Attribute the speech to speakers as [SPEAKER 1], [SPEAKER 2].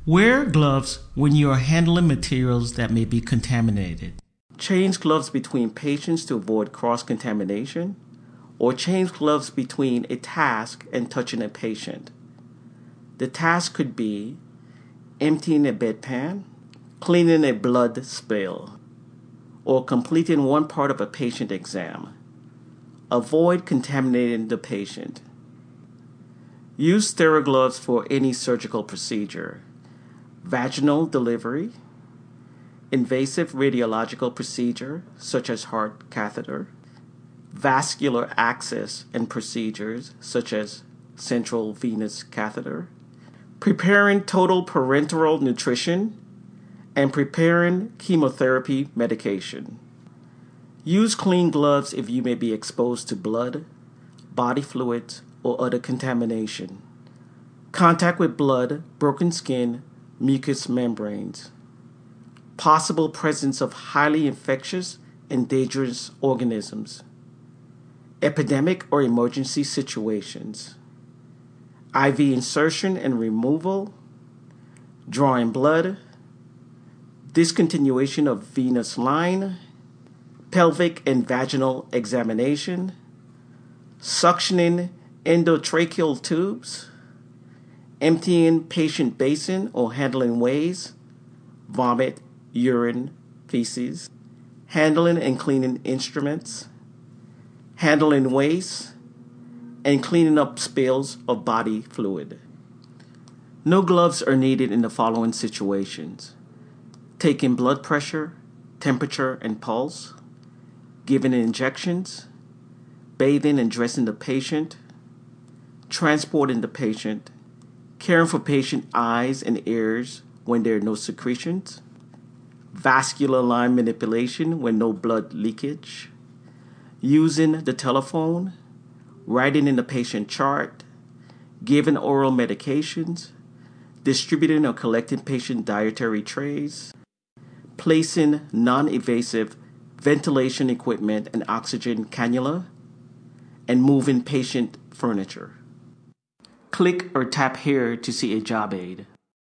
[SPEAKER 1] Wear gloves when you are handling materials that may be contaminated. Change gloves between patients to avoid cross-contamination, or change gloves between a task and touching a patient. The task could be emptying a bedpan, cleaning a blood spill, or completing one part of a patient exam. Avoid contaminating the patient. Use sterile gloves for any surgical procedure, vaginal delivery, invasive radiological procedure such as heart catheter, vascular access and procedures such as central venous catheter, preparing total parenteral nutrition, and preparing chemotherapy medication. Use clean gloves if you may be exposed to blood, body fluids, or other contamination. Contact with blood, broken skin, mucous membranes. Possible presence of highly infectious and dangerous organisms. Epidemic or emergency situations. IV insertion and removal. Drawing blood. Discontinuation of venous line. Pelvic and vaginal examination. Suctioning endotracheal tubes. Emptying patient basin or handling waste, vomit, urine, feces. Handling and cleaning instruments. Handling waste, and cleaning up spills of body fluid. No gloves are needed in the following situations: taking blood pressure, temperature, and pulse, giving injections, bathing and dressing the patient, transporting the patient, caring for patient eyes and ears when there are no secretions, vascular line manipulation when no blood leakage, using the telephone, writing in the patient chart, giving oral medications, distributing or collecting patient dietary trays, placing non-invasive ventilation equipment and oxygen cannula, and moving patient furniture. Click or tap here to see a job aid.